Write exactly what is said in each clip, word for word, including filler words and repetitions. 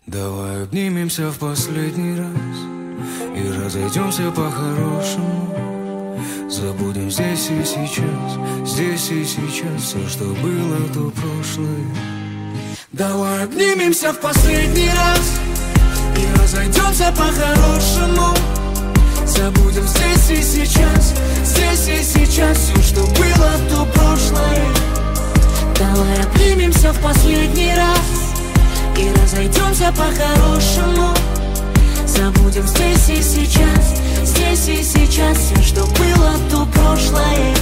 Давай обнимемся в последний раз и разойдемся по-хорошему. Забудем здесь и сейчас, здесь и сейчас все, что было, то прошлое. Давай обнимемся в последний раз и разойдемся по-хорошему. Забудем здесь и сейчас, здесь и сейчас все, что было, то прошлое. Давай обнимемся в последний раз и разойдемся по-хорошему. Забудем здесь и сейчас, здесь и сейчас все, что было, то прошлое.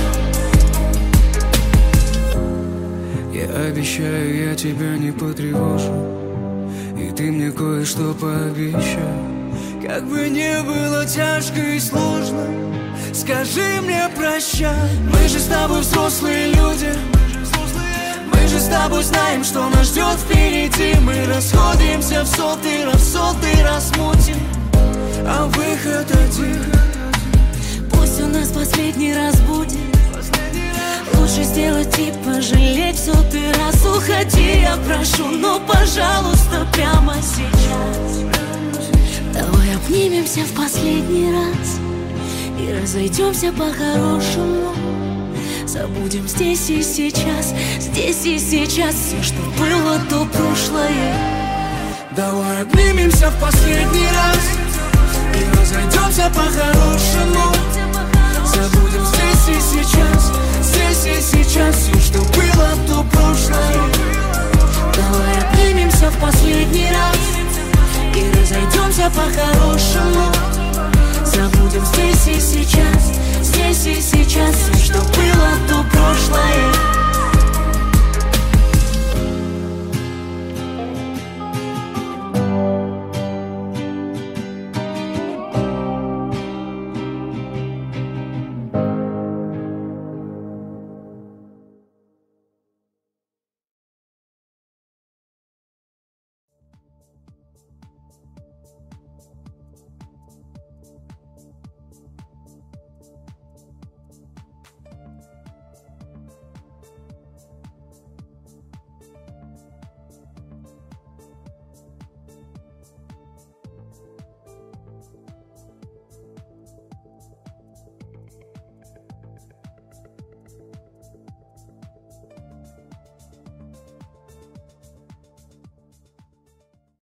Я обещаю, я тебя не потревожу, и ты мне кое-что пообещай. Как бы не было тяжко и сложно, скажи мне прощай. Мы же с тобой взрослые люди, мы же с тобой знаем, что нас ждет впереди. Мы расходимся в сотый раз, сотый раз мутим, а выход один. Пусть у нас последний раз будет, лучше сделать и пожалеть в сотый раз. Уходи, я прошу, но пожалуйста, прямо сейчас. Давай обнимемся в последний раз и разойдемся по-хорошему. Забудем здесь и сейчас, здесь и сейчас все, что было, то прошлое. Давай обнимемся в последний раз и разойдемся по-хорошему. Забудем здесь и сейчас, здесь и сейчас все, что было, то прошлое. Давай обнимемся в последний раз и разойдемся по-хорошему. Забудем здесь и сейчас, здесь и сейчас все, что было, то прошлое.